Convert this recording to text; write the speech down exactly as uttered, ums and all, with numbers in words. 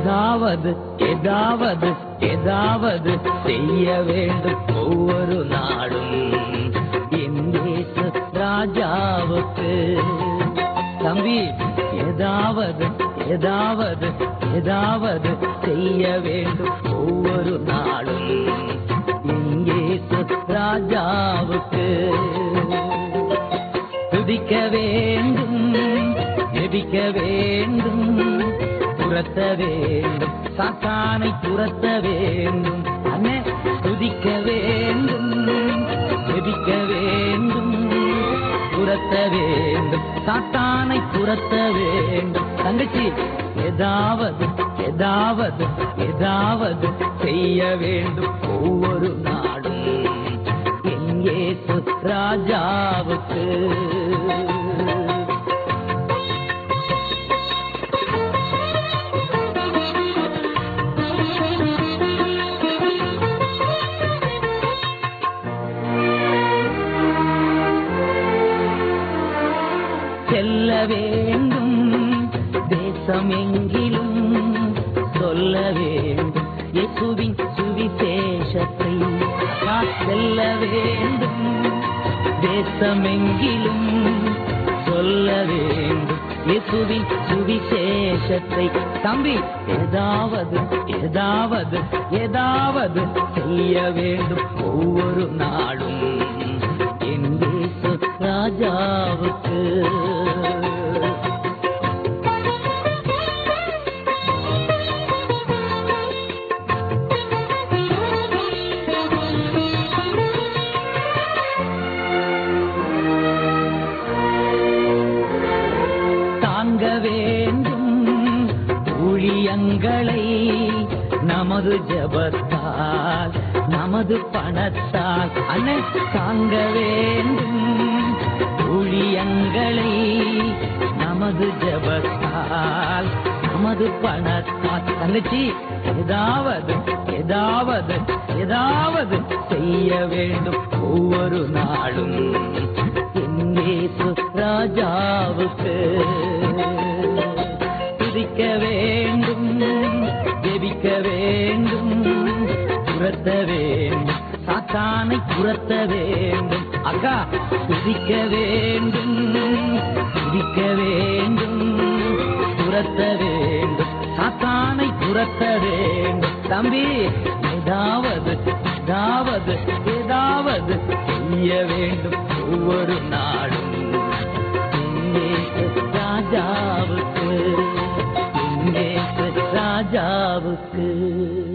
ஏதாவது ஏதாவது ஏதாவது செய்ய வேண்டும் ஒவ்வொரு நாடும் இயேசு ராஜாவுக்கு. தம்பி, ஏதாவது ஏதாவது ஏதாவது செய்ய வேண்டும் ஒவ்வொரு நாளும் இயேசு ராஜாவுக்கு. துதிக்க வேண்டும், ஜெபிக்க வேண்டும், துரத்த வேண்டும், சாத்தானை துரத்த வேண்டும். அண்ணே, துதிக்க வேண்டும், ஜெபிக்க வேண்டும், துரத்த வேண்டும், சாத்தானை துரத்த வேண்டும். தங்கச்சி, ஏதாவது ஏதாவது ஏதாவது செய்ய வேண்டும் ஒவ்வொரு நாடும் இயேசு ராஜாவுக்கு. செல்ல வேண்டும், தேசம் எங்கிலும் சொல்ல வேண்டும் இயேசுவின் சுவிசேஷத்தை. செல்ல வேண்டும், தேசம் எங்கிலும் சொல்ல வேண்டும் இயேசுவின் சுவிசேஷத்தை. தம்பி, ஏதாவது ஏதாவது ஏதாவது செய்ய வேண்டும் ஒவ்வொரு நாளும் என் இயேசு ராஜாவுக்கு. தாங்க வேண்டும் ஊழியங்களை நமது ஜெபத்தால் நமது பணத்தால். அண்ணன், தாங்க வேண்டும் ஊழியங்களை நமது ஜெபத்தால் நமது பணத்தால். தங்கச்சி, ஏதாவது ஏதாவது ஏதாவது செய்ய வேண்டும் ஒவ்வொரு நாளும் இயேசு ராஜாவுக்கு. துதிக்க வேண்டும், ஜெபிக்க வேண்டும், துரத்த வேண்டும், சாத்தானை துரத்த வேண்டும். அக்கா, துதிக்க வேண்டும், துதிக்க வேண்டும், துரத்த வேண்டும், சாத்தானை துரத்த வேண்டும். தம்பி, ஏதாவது ஏதாவது ஏதாவது செய்ய வேண்டும் ஒவ்வொரு நாளும் இயேசு ராஜாவுக்கு, இயேசு ராஜாவுக்கு.